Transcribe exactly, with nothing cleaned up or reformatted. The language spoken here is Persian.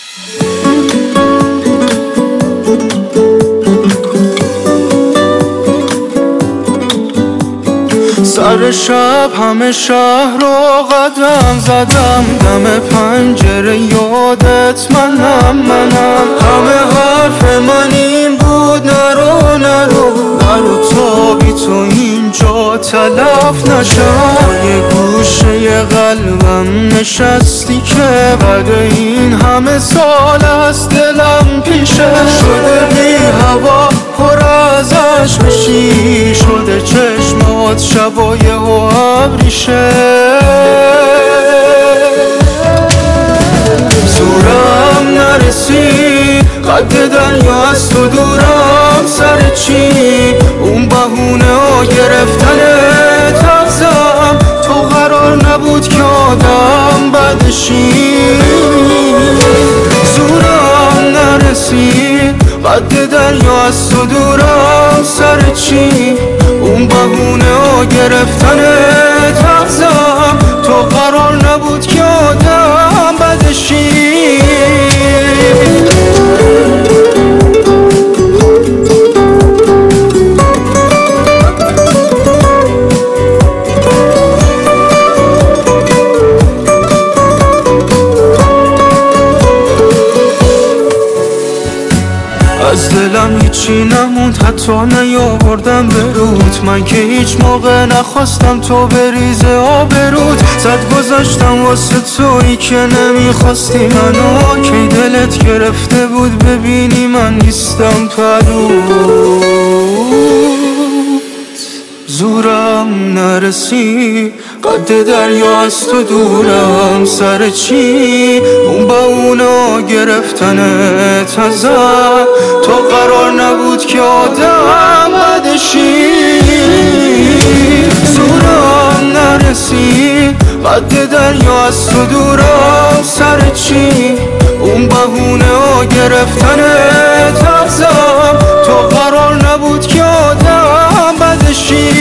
سر شب همه شهر رو قدم زدم، دم پنجره یادت منم منم. همه حرف من این بود نرو نرو نرو تا بی تو اینجا تلف نشم. یه گوشه قلبم نشستی که بعد این همه سال از دلم پیشه شده بی هوا پر از عشق بشی، شده چشمات شبای و ابریشه. زورم نرسید قد دریا از تو دورم، سر چی اون بهونه ها گرفتنه تازم. تو قرار نبود که آدم بدشی. زورم نرسید قد دریا از تو دورم، سر چی اون بهونه ها گرفتنه تازم. تو قرار نبود که آدم بدشی. از دلم هیچی نموند حتی نیاوردم برود. من که هیچ موقع نخواستم تو بریزه آبرود. زد گذاشتم واسه تویی که نمیخواستی منو، کی دلت گرفته بود ببینی من نیستم پرود. زورم نرسی قد دریا از تو دورم، سر چی اون با اونا گرفتنه تازم. تو قرار نبود که آدم بدشی. زورم نرسی قد دریا از تو دورم، سر چی اون بهونه ها گرفتنه تازم. تو قرار نبود که آدم بدشی.